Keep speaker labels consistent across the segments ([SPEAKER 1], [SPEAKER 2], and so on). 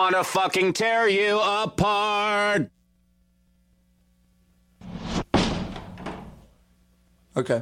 [SPEAKER 1] wanna fucking tear you apart.
[SPEAKER 2] Okay.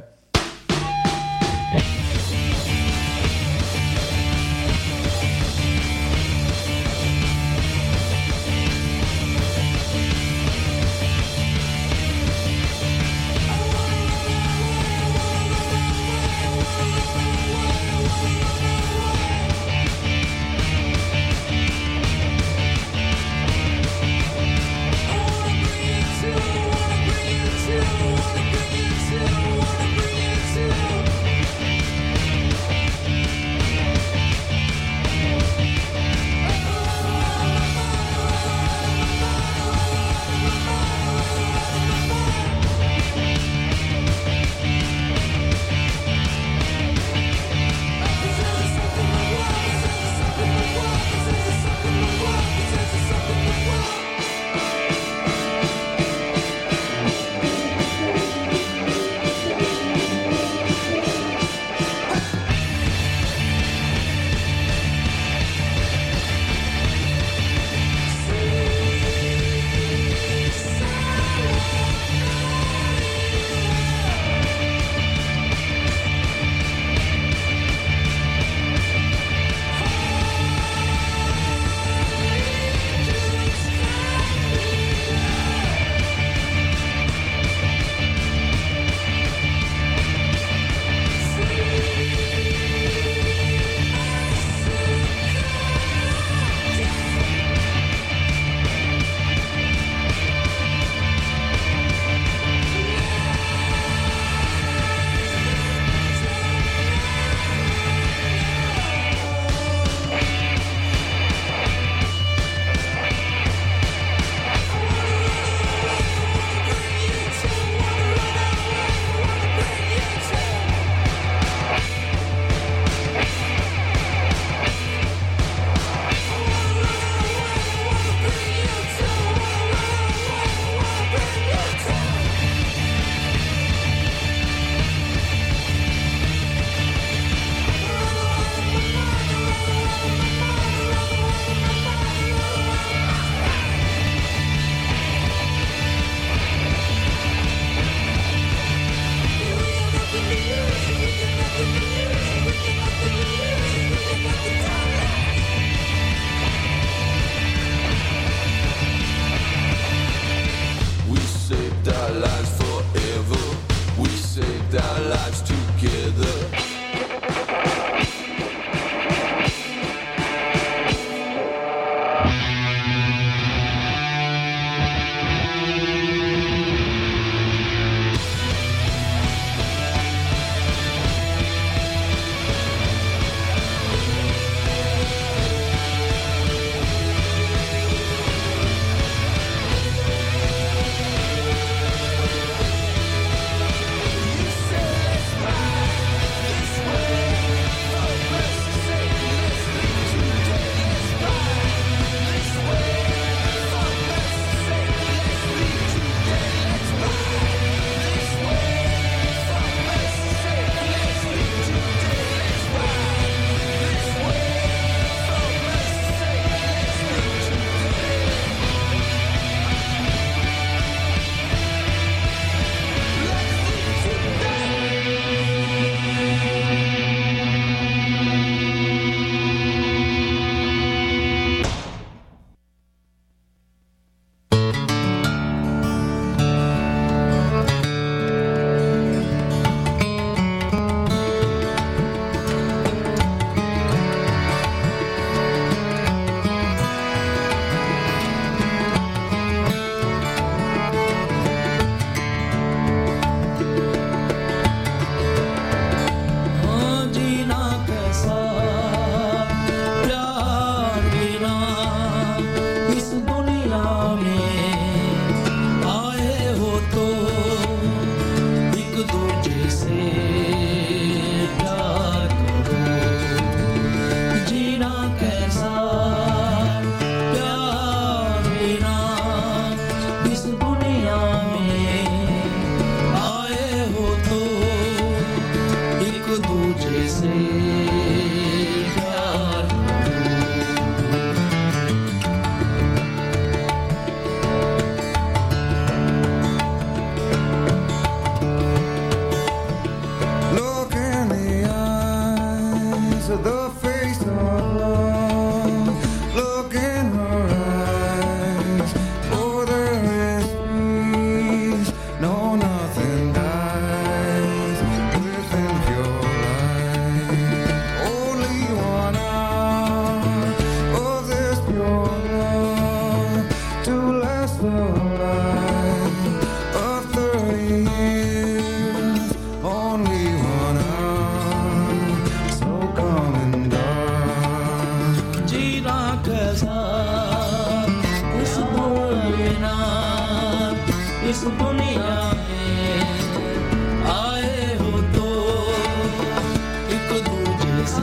[SPEAKER 2] the face of love. Look in her eyes, for there is peace. No, nothing dies within pure light. Only 1 hour of this pure love to last the life of 30 years. Only 1 hour, so come and gone.
[SPEAKER 3] जीना कैसा इस दुनिया इस दुनिया में आए हो तो एक दूजे से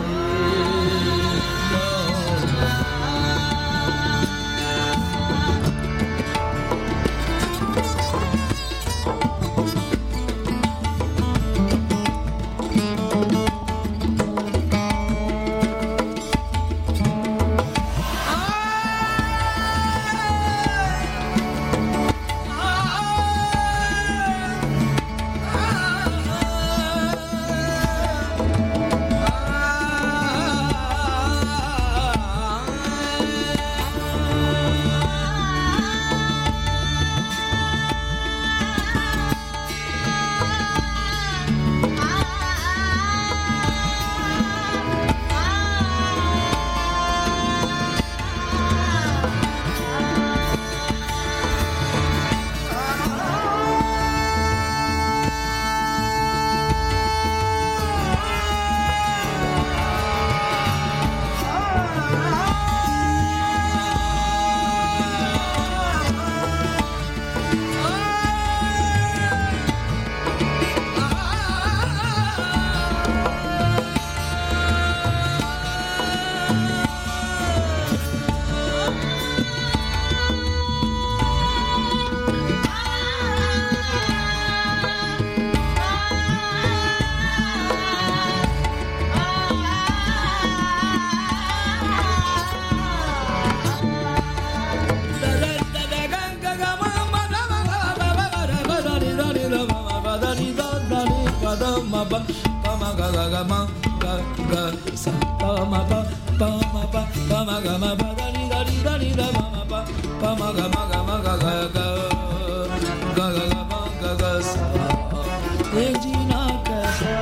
[SPEAKER 3] जीना कैसा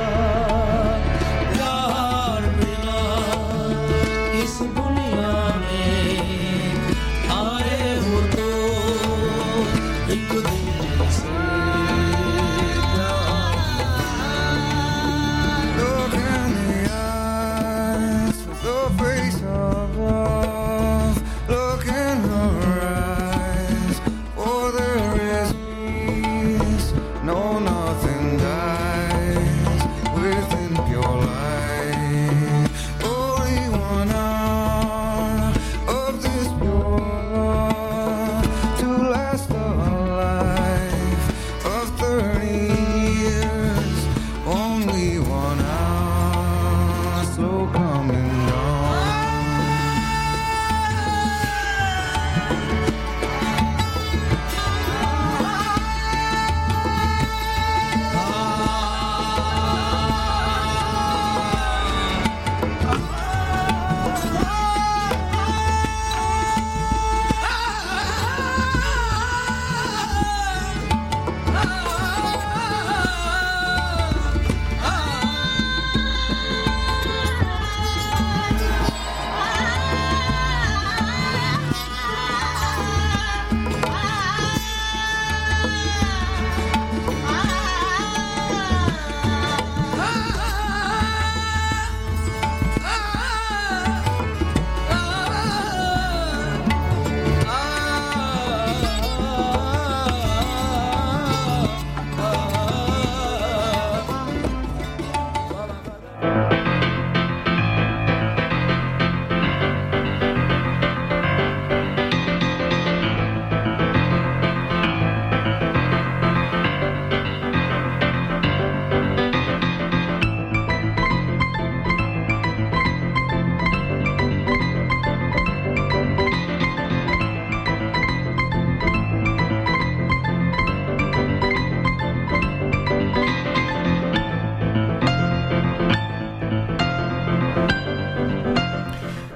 [SPEAKER 3] यार बिना इस दुनिया में आए हो तो एक दूजे से
[SPEAKER 2] Look in the eyes with the face of love. Look in her eyes, for there is peace. No, nothing dies.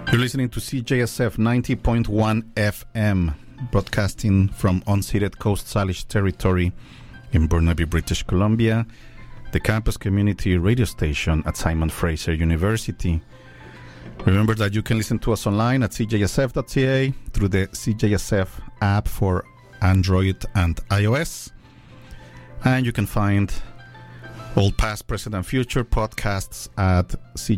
[SPEAKER 4] You're listening to CJSF 90.1 FM, broadcasting from unceded Coast Salish territory in Burnaby, British Columbia, the campus community radio station at Simon Fraser University. Remember that you can listen to us online at cjsf.ca through the CJSF app for Android and iOS. And you can find all past, present, and future podcasts at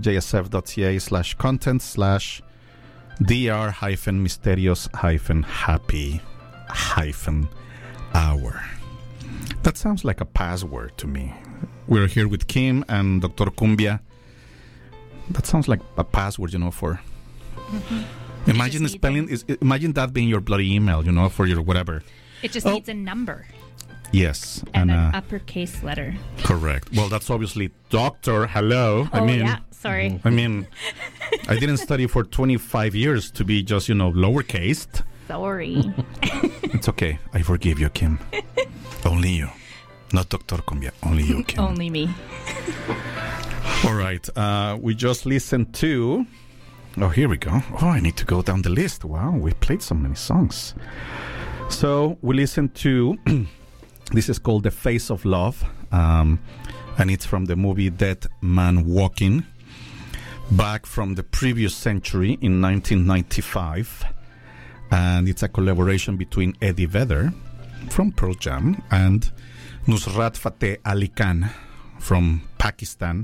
[SPEAKER 4] cjsf.ca/contents/dr-mysterious-happy-hour. That sounds like a password to me. We're here with Kim and Dr. Cumbia. That sounds like a password, for... Mm-hmm. Imagine that being your bloody email, for your whatever.
[SPEAKER 5] It just needs a number.
[SPEAKER 4] Yes.
[SPEAKER 5] And an uppercase letter.
[SPEAKER 4] Correct. Well, that's obviously Doctor. Hello.
[SPEAKER 5] Yeah. Sorry.
[SPEAKER 4] I didn't study for 25 years to be just, lowercase.
[SPEAKER 5] Sorry.
[SPEAKER 4] It's okay. I forgive you, Kim. Only you. Not Dr. Cumbia. Only you, Kim.
[SPEAKER 5] Only me.
[SPEAKER 4] All right. We just listened to... Oh, here we go. Oh, I need to go down the list. Wow, we played so many songs. So we listened to... This is called The Face of Love. And it's from the movie Dead Man Walking. Back from the previous century in 1995. And it's a collaboration between Eddie Vedder from Pearl Jam and Nusrat Fateh Ali Khan from Pakistan.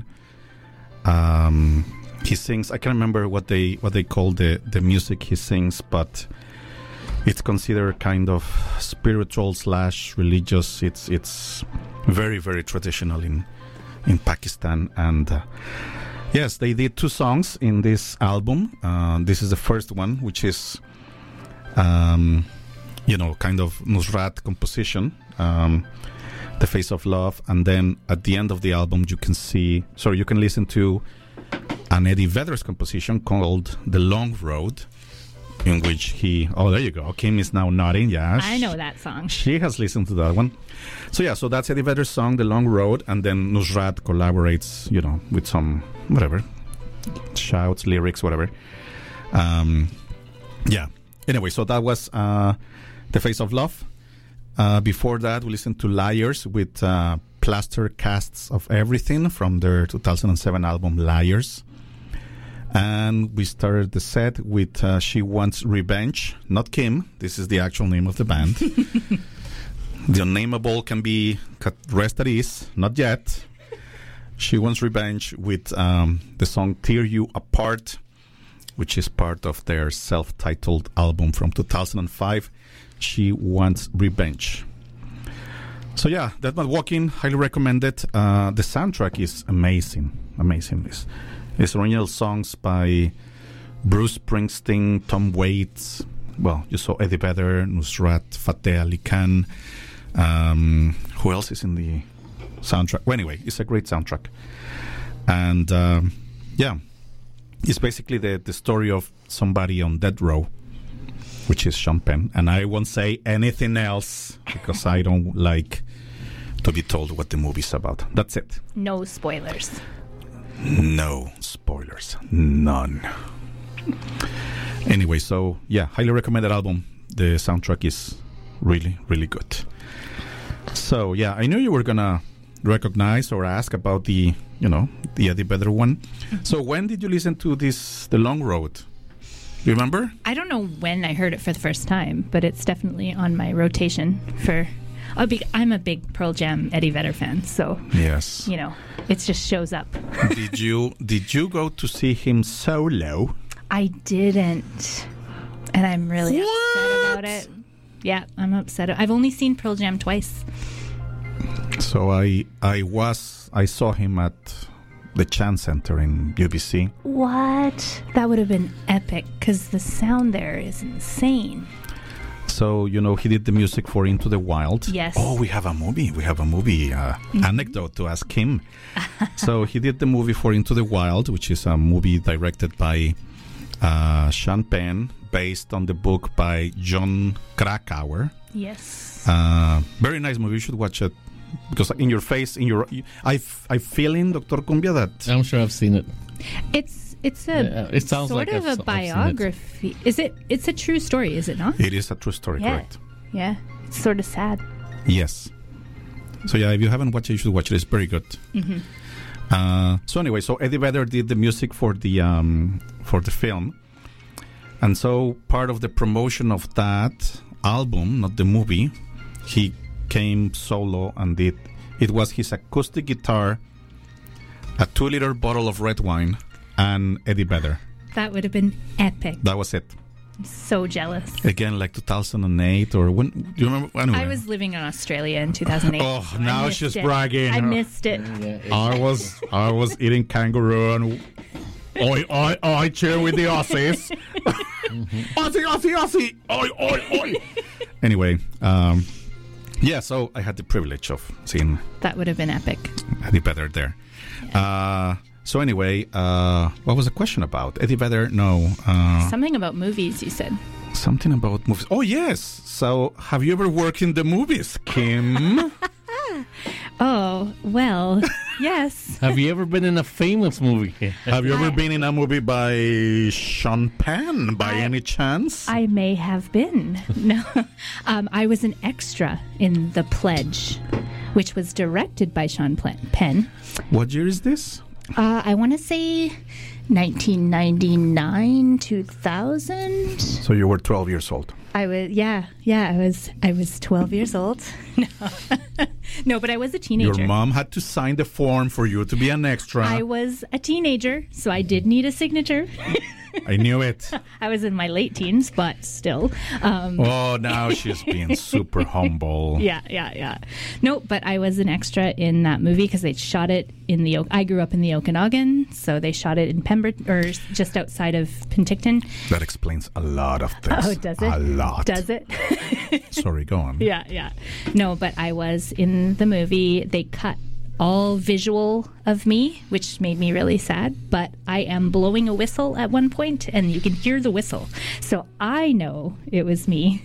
[SPEAKER 4] He sings, I can't remember what they call the music he sings, but it's considered kind of spiritual / religious. It's very, very traditional in Pakistan. And yes, they did 2 songs in this album. This is the first one, which is kind of Nusrat composition, The Face of Love. And then at the end of the album, you can listen to an Eddie Vedder's composition called The Long Road, in which there you go. Kim is now nodding, yeah.
[SPEAKER 5] I know that song.
[SPEAKER 4] She has listened to that one. So that's Eddie Vedder's song, The Long Road, and then Nusrat collaborates, with some, whatever, shouts, lyrics, whatever. Anyway, so that was The Face of Love. Before that, we listened to Liars with Plaster Casts of Everything from their 2007 album Liars. And we started the set with She Wants Revenge. Not Kim. This is the actual name of the band. The unnameable can be rest at ease. Not yet. She Wants Revenge with the song Tear You Apart, which is part of their self-titled album from 2005. She Wants Revenge. So yeah, Dead Man Walking, highly recommended. The soundtrack is amazing. It's original songs by Bruce Springsteen, Tom Waits. Well, you saw Eddie Vedder, Nusrat Fateh Ali Khan. Who else is in the soundtrack? Well, anyway, it's a great soundtrack. And it's basically the story of somebody on death row, which is Sean Penn. And I won't say anything else because I don't like to be told what the movie's about. That's it.
[SPEAKER 5] No spoilers.
[SPEAKER 4] No spoilers. None. Anyway, so yeah, highly recommended album. The soundtrack is really, really good. So yeah, I knew you were gonna recognize or ask about the Eddie Vedder one. So when did you listen to this, The Long Road? You remember?
[SPEAKER 5] I don't know when I heard it for the first time, but it's definitely on my rotation for... I'm a big Pearl Jam Eddie Vedder fan, so
[SPEAKER 4] yes,
[SPEAKER 5] it just shows up.
[SPEAKER 4] Did you go to see him solo?
[SPEAKER 5] I didn't, and I'm really upset about it. Yeah, I'm upset. I've only seen Pearl Jam twice.
[SPEAKER 4] So I saw him at the Chan Center in UBC.
[SPEAKER 5] What? That would have been epic because the sound there is insane.
[SPEAKER 4] So, he did the music for Into the Wild.
[SPEAKER 5] Yes.
[SPEAKER 4] Oh, we have a movie anecdote to ask him. So he did the movie for Into the Wild, which is a movie directed by Sean Penn, based on the book by John Krakauer.
[SPEAKER 5] Yes.
[SPEAKER 4] Very nice movie. You should watch it. Because I feeling, Dr. Cumbia, that...
[SPEAKER 6] I'm sure I've seen it.
[SPEAKER 5] It's It's a
[SPEAKER 6] It sounds
[SPEAKER 5] sort
[SPEAKER 6] like
[SPEAKER 5] of
[SPEAKER 6] I've
[SPEAKER 5] a
[SPEAKER 6] seen it.
[SPEAKER 5] biography. Is it? It's a true story, is it not?
[SPEAKER 4] It is a true story,
[SPEAKER 5] Yeah.
[SPEAKER 4] correct?
[SPEAKER 5] Yeah. It's sort of sad.
[SPEAKER 4] Yes. So yeah, if you haven't watched it, you should watch it. It's very good. So anyway, so Eddie Vedder did the music for the film, and so part of the promotion of that album, not the movie, he came solo and did. It was his acoustic guitar, a 2-liter bottle of red wine, and Eddie Vedder.
[SPEAKER 5] That would have been epic.
[SPEAKER 4] That was it.
[SPEAKER 5] I'm so jealous.
[SPEAKER 4] Again, like 2008 or when? Do you remember? Anyway.
[SPEAKER 5] I was living in Australia in 2008.
[SPEAKER 4] Oh,
[SPEAKER 5] so I
[SPEAKER 4] now
[SPEAKER 5] missed
[SPEAKER 4] she's
[SPEAKER 5] it.
[SPEAKER 4] bragging.
[SPEAKER 5] I missed it.
[SPEAKER 4] I was eating kangaroo and I cheer with the Aussies. Aussie, oi. Anyway, yeah, so I had the privilege of seeing
[SPEAKER 5] That would have been epic.
[SPEAKER 4] Eddie Vedder there. So anyway, what was the question about? Eddie Vedder? No.
[SPEAKER 5] Something about movies, you said.
[SPEAKER 4] Something about movies. Oh, yes. So have you ever worked in the movies, Kim?
[SPEAKER 5] Oh, well, yes.
[SPEAKER 6] Have you ever been in a famous movie?
[SPEAKER 4] Have you ever been in a movie by Sean Penn, by any chance?
[SPEAKER 5] I may have been. No. I was an extra in The Pledge, which was directed by Sean Penn.
[SPEAKER 4] What year is this?
[SPEAKER 5] I want to say 1999, 2000.
[SPEAKER 4] So you were 12 years old.
[SPEAKER 5] I was 12 years old. No, but I was a teenager.
[SPEAKER 4] Your mom had to sign the form for you to be an extra.
[SPEAKER 5] I was a teenager, so I did need a signature.
[SPEAKER 4] I knew it.
[SPEAKER 5] I was in my late teens, but still.
[SPEAKER 4] Oh, now she's being super humble.
[SPEAKER 5] Yeah. No, but I was an extra in that movie because they shot it in the. I grew up in the Okanagan, so they shot it in Pemberton, or just outside of Penticton.
[SPEAKER 4] That explains a lot of things.
[SPEAKER 5] Oh, does it?
[SPEAKER 4] A lot.
[SPEAKER 5] Does it?
[SPEAKER 4] Sorry, go on.
[SPEAKER 5] Yeah. No, but I was in the movie. They cut all visual of me, which made me really sad, but I am blowing a whistle at one point and you can hear the whistle, so I know it was me.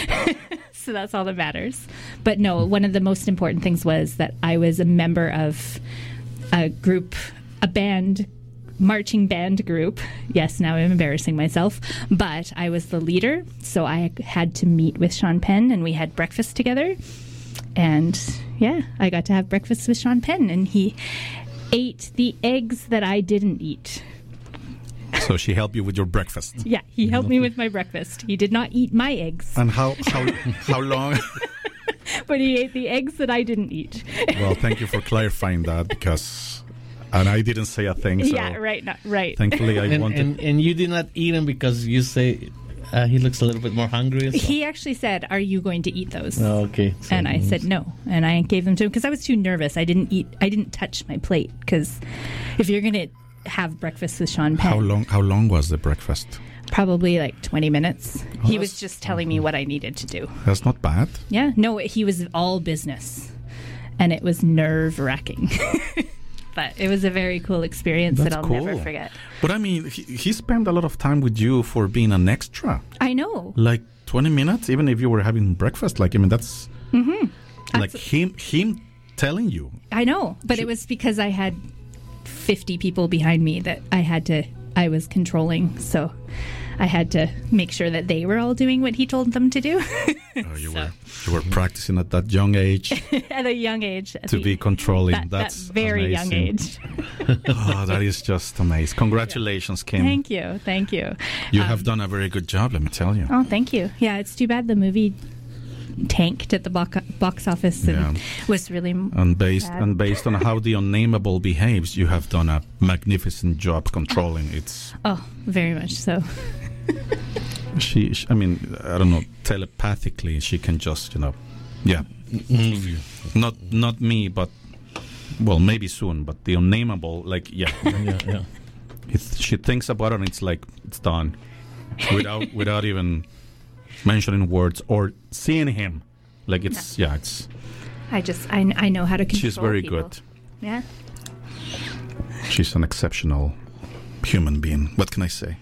[SPEAKER 5] So that's all that matters. But no, one of the most important things was that I was a member of a group, a band, marching band group. Yes, now I'm embarrassing myself, but I was the leader, so I had to meet with Sean Penn and we had breakfast together. And yeah, I got to have breakfast with Sean Penn, and he ate the eggs that I didn't eat.
[SPEAKER 4] So she helped you with your breakfast.
[SPEAKER 5] Yeah, he helped me with my breakfast. He did not eat my eggs,
[SPEAKER 4] And how long?
[SPEAKER 5] but he ate the eggs that I didn't eat.
[SPEAKER 4] Well, thank you for clarifying that, because and I didn't say a thing. So
[SPEAKER 5] Yeah, right.
[SPEAKER 4] Thankfully, I wanted.
[SPEAKER 6] And you did not eat him because you say he looks a little bit more hungry. So.
[SPEAKER 5] He actually said, "Are you going to eat those?"
[SPEAKER 6] Oh, okay. So-
[SPEAKER 5] And I said no, and I gave them to him because I was too nervous. I didn't touch my plate because if you're going to have breakfast with Sean Penn,
[SPEAKER 4] How long was the breakfast?
[SPEAKER 5] probably like 20 minutes.
[SPEAKER 4] Oh,
[SPEAKER 5] He was just telling me what I needed to do.
[SPEAKER 4] That's not bad.
[SPEAKER 5] Yeah, no, he was all business, and it was nerve-wracking. But it was a very cool experience
[SPEAKER 4] That's
[SPEAKER 5] that I'll
[SPEAKER 4] cool.
[SPEAKER 5] never forget.
[SPEAKER 4] But I mean, he spent a lot of time with you for being an extra.
[SPEAKER 5] I know.
[SPEAKER 4] Like 20 minutes, even if you were having breakfast. Like, I mean, that's like him telling you.
[SPEAKER 5] I know, but it was because I had 50 people behind me that I was controlling, so I had to make sure that they were all doing what he told them to do.
[SPEAKER 4] Oh, you were practicing at that young age
[SPEAKER 5] At a young age.
[SPEAKER 4] to be controlling.
[SPEAKER 5] that
[SPEAKER 4] That's
[SPEAKER 5] very young
[SPEAKER 4] amazing.
[SPEAKER 5] age.
[SPEAKER 4] Oh, that is just amazing. Congratulations, Kim.
[SPEAKER 5] Thank you.
[SPEAKER 4] You have done a very good job, let me tell you.
[SPEAKER 5] Oh, thank you. Yeah, it's too bad the movie tanked at the box office and was really
[SPEAKER 4] And based
[SPEAKER 5] sad.
[SPEAKER 4] on how the unnameable behaves, you have done a magnificent job controlling its.
[SPEAKER 5] Oh, very much so.
[SPEAKER 4] She, I mean, I don't know, telepathically, she can just, yeah. Not me, but well, maybe soon. But the unnameable, like, yeah.
[SPEAKER 6] Yeah.
[SPEAKER 4] She thinks about it, and it's like it's done, without even mentioning words or seeing him. Like it's
[SPEAKER 5] I know how to control
[SPEAKER 4] She's very
[SPEAKER 5] people.
[SPEAKER 4] good.
[SPEAKER 5] Yeah.
[SPEAKER 4] She's an exceptional human being. What can I say?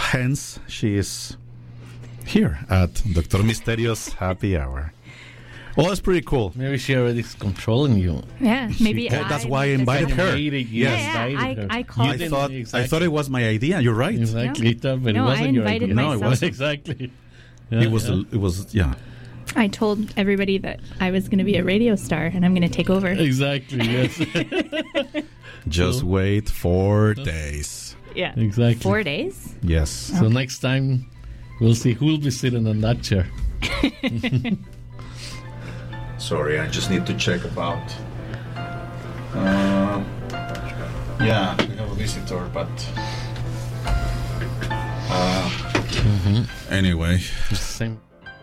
[SPEAKER 4] Hence, she is here at Dr. Misterio's Happy Hour. Well, that's pretty cool.
[SPEAKER 6] Maybe she already is controlling you.
[SPEAKER 5] Yeah, maybe
[SPEAKER 4] That's why I
[SPEAKER 5] made this
[SPEAKER 4] invited
[SPEAKER 5] happen.
[SPEAKER 4] her.
[SPEAKER 6] Invited you,
[SPEAKER 5] Yeah, yeah,
[SPEAKER 6] invited her.
[SPEAKER 5] I called
[SPEAKER 4] I
[SPEAKER 5] it.
[SPEAKER 4] thought
[SPEAKER 6] Exactly.
[SPEAKER 4] I thought it was my idea. You're right.
[SPEAKER 6] Exactly, but
[SPEAKER 5] No,
[SPEAKER 6] it wasn't
[SPEAKER 5] I
[SPEAKER 6] your
[SPEAKER 5] invited
[SPEAKER 6] idea.
[SPEAKER 4] No, it
[SPEAKER 5] myself.
[SPEAKER 4] wasn't.
[SPEAKER 6] Exactly.
[SPEAKER 4] It was. It was. Yeah.
[SPEAKER 5] I told everybody that I was going to be a radio star and I'm going to take over.
[SPEAKER 6] Exactly, yes.
[SPEAKER 4] Just wait 4 days.
[SPEAKER 5] Yeah.
[SPEAKER 6] Exactly.
[SPEAKER 5] 4 days?
[SPEAKER 4] Yes.
[SPEAKER 6] So next time, we'll see who will be sitting on that chair.
[SPEAKER 4] Sorry, I just need to check about. Yeah, we have a visitor, but. Anyway.
[SPEAKER 6] It's the same.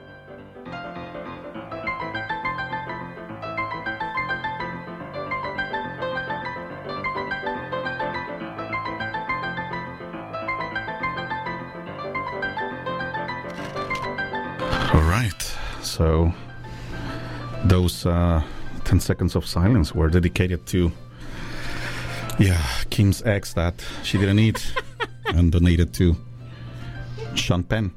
[SPEAKER 4] All right. So those 10 seconds of silence were dedicated to, Kim's ex that she didn't eat and donated to Sean Penn.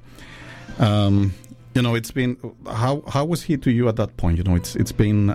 [SPEAKER 4] It's been how was he to you at that point? It's been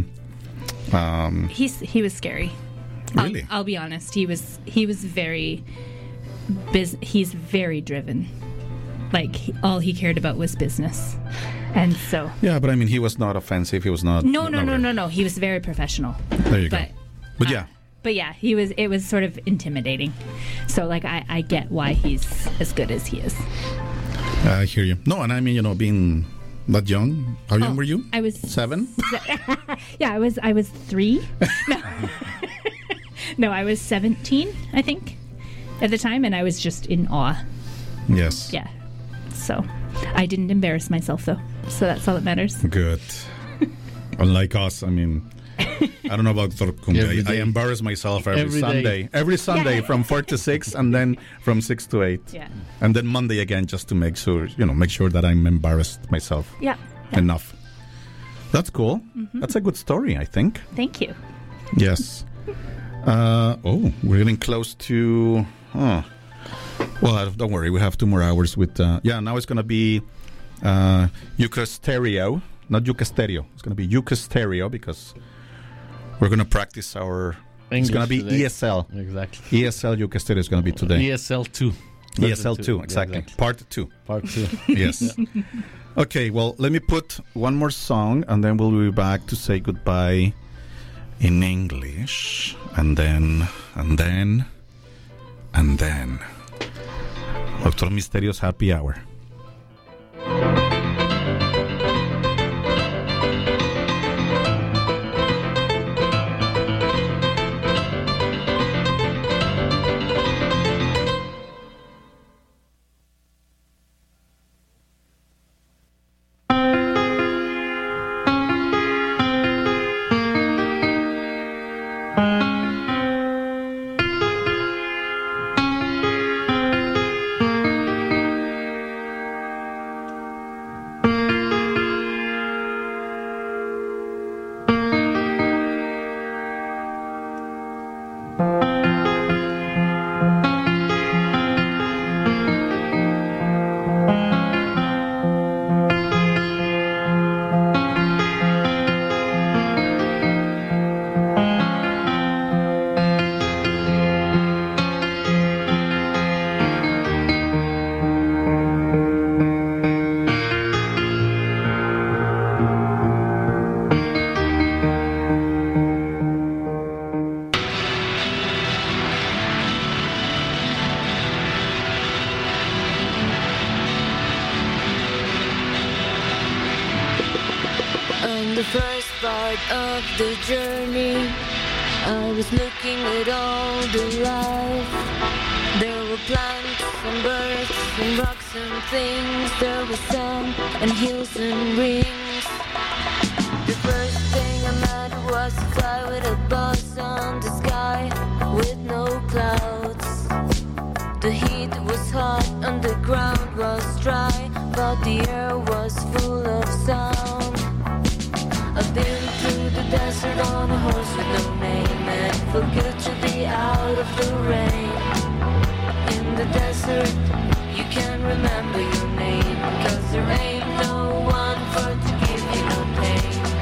[SPEAKER 5] He was scary.
[SPEAKER 4] Really?
[SPEAKER 5] I'll be honest. He was very he's very driven. Like all he cared about was business. And so
[SPEAKER 4] yeah, but I mean he was not offensive. He was not
[SPEAKER 5] No. He was very professional.
[SPEAKER 4] There you go. But yeah.
[SPEAKER 5] But yeah, it was sort of intimidating. So like I get why he's as good as he is.
[SPEAKER 4] I hear you. No, and I mean, being that young, how young were you?
[SPEAKER 5] I was
[SPEAKER 4] 7?
[SPEAKER 5] Yeah, I was 3. No. No, I was 17, I think, at the time, and I was just in awe.
[SPEAKER 4] Yes.
[SPEAKER 5] Yeah. So I didn't embarrass myself though. So that's all that matters.
[SPEAKER 4] Good. Unlike us, I mean, I don't know about Torcumbe.
[SPEAKER 6] Every
[SPEAKER 4] I
[SPEAKER 6] day.
[SPEAKER 4] embarrass myself every
[SPEAKER 6] Every
[SPEAKER 4] Sunday.
[SPEAKER 6] day.
[SPEAKER 4] Every Sunday
[SPEAKER 5] Yeah.
[SPEAKER 4] from 4 to 6 and then from 6 to 8.
[SPEAKER 5] Yeah.
[SPEAKER 4] And then Monday again just to make sure that I'm embarrassed myself
[SPEAKER 5] Yeah.
[SPEAKER 4] enough. That's cool. That's a good story, I think.
[SPEAKER 5] Thank you.
[SPEAKER 4] Yes. We're getting close to... Well, don't worry. We have 2 more hours with... now it's going to be Yucca Stereo. Not Yucca Stereo. It's going to be Yucca Stereo because we're going to practice our... it's going to be
[SPEAKER 6] today.
[SPEAKER 4] ESL.
[SPEAKER 6] Exactly.
[SPEAKER 4] ESL Yucca Stereo is going to be today.
[SPEAKER 6] ESL 2.
[SPEAKER 4] ESL 2, exactly. Part 2.
[SPEAKER 6] Part 2.
[SPEAKER 4] Yes. Okay, well, let me put one more song and then we'll be back to say goodbye in English. And then... Doctor Misterio's Happy Hour.
[SPEAKER 7] On the first part of the journey, I was looking at all the life. There were plants and birds and rocks and things. There was sand and hills and rings. The first thing I met was a fly with a buzz on the sky with no clouds. The heat was hot and the ground was dry, but the air was full of sound. I've been through the desert on a horse with no name, and it felt good to be out of the rain. In the desert, you can't remember your name, 'cause there ain't no one for to give you no pain.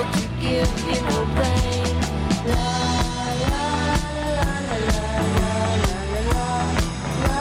[SPEAKER 7] to give you no pain. La la la la la la la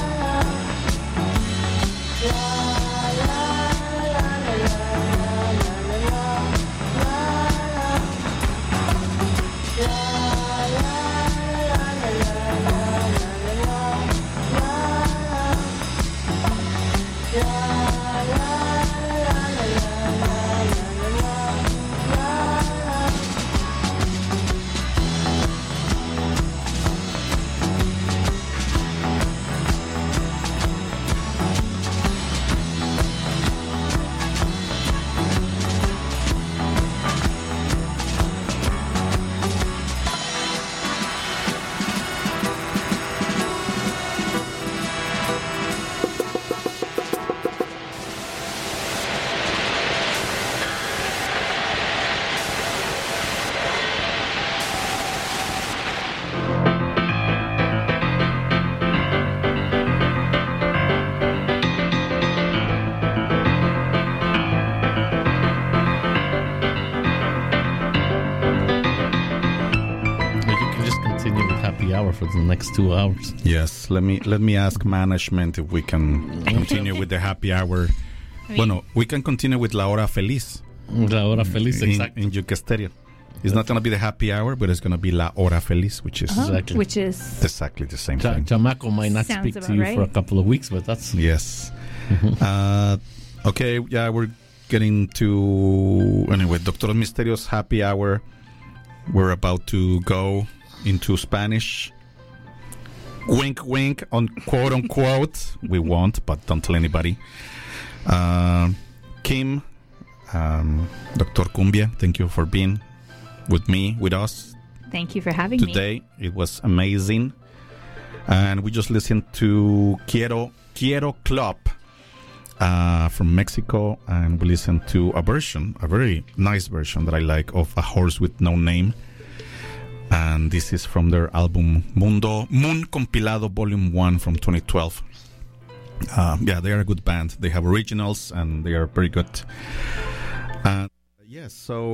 [SPEAKER 6] For the next 2 hours.
[SPEAKER 4] Yes, let me ask management if we can continue with the happy hour. Bueno, we can continue with La Hora Feliz.
[SPEAKER 6] La Hora Feliz, exactly.
[SPEAKER 4] In Yucca Stereo. It's not going to be the happy hour, but it's going to be La Hora Feliz, which is exactly the same thing.
[SPEAKER 6] Chamaco might not speak to you for a couple of weeks, but that's...
[SPEAKER 4] Yes. Okay, yeah, we're getting to... Anyway, Doctor Misterio's happy hour. We're about to go into Spanish. Wink, wink, on quote unquote. We won't, but don't tell anybody. Kim, Dr. Cumbia, thank you for being with us.
[SPEAKER 5] Thank you for having me
[SPEAKER 4] today. It was amazing. And we just listened to Quiero Club from Mexico, and we listened to a very nice version that I like, of A Horse with No Name. And this is from their album Moon Compilado Volume 1 from 2012. Yeah, they are a good band. They have originals and they are very good. Yes, so